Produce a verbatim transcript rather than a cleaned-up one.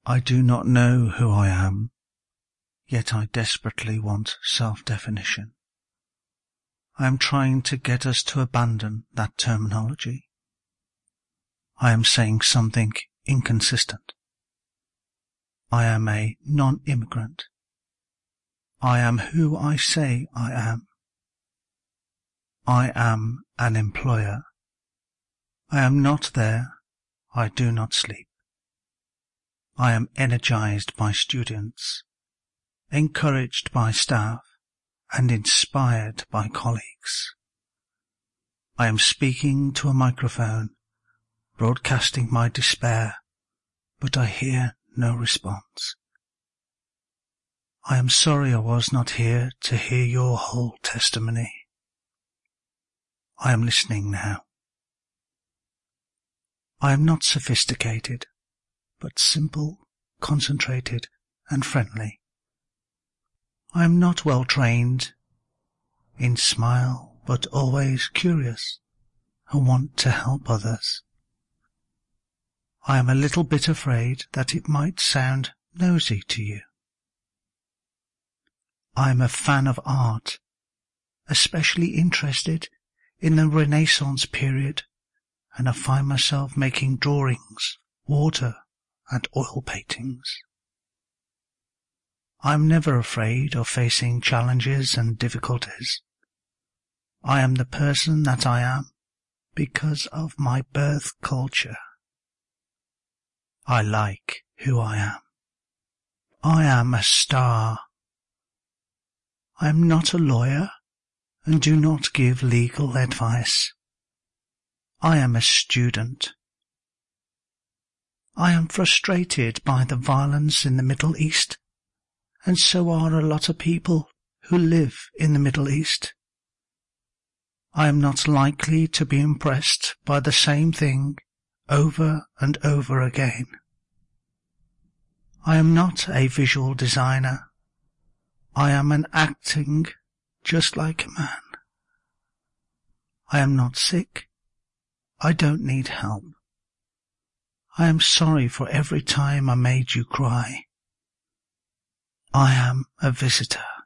I do not know who I am, yet I desperately want self-definition. I am trying to get us to abandon that terminology. I am saying something inconsistent. I am a non-immigrant. I am who I say I am. I am an employer. I am not there. I do not sleep. I am energized by students, encouraged by staff, and inspired by colleagues. I am speaking to a microphone, broadcasting my despair, but I hear no response. I am sorry I was not here to hear your whole testimony. I am listening now. I am not sophisticated, but simple, concentrated, and friendly. I am not well trained in smile, but always curious and want to help others. I am a little bit afraid that it might sound nosy to you. I am a fan of art, especially interested in the Renaissance period, and I find myself making drawings, water, and oil paintings. I am never afraid of facing challenges and difficulties. I am the person that I am because of my birth culture. I like who I am. I am a star. I am not a lawyer and do not give legal advice. I am a student. I am frustrated by the violence in the Middle East, and so are a lot of people who live in the Middle East. I am not likely to be impressed by the same thing over and over again. I am not a visual designer. I am an acting just like a man. I am not sick. I don't need help. I am sorry for every time I made you cry. I am a visitor.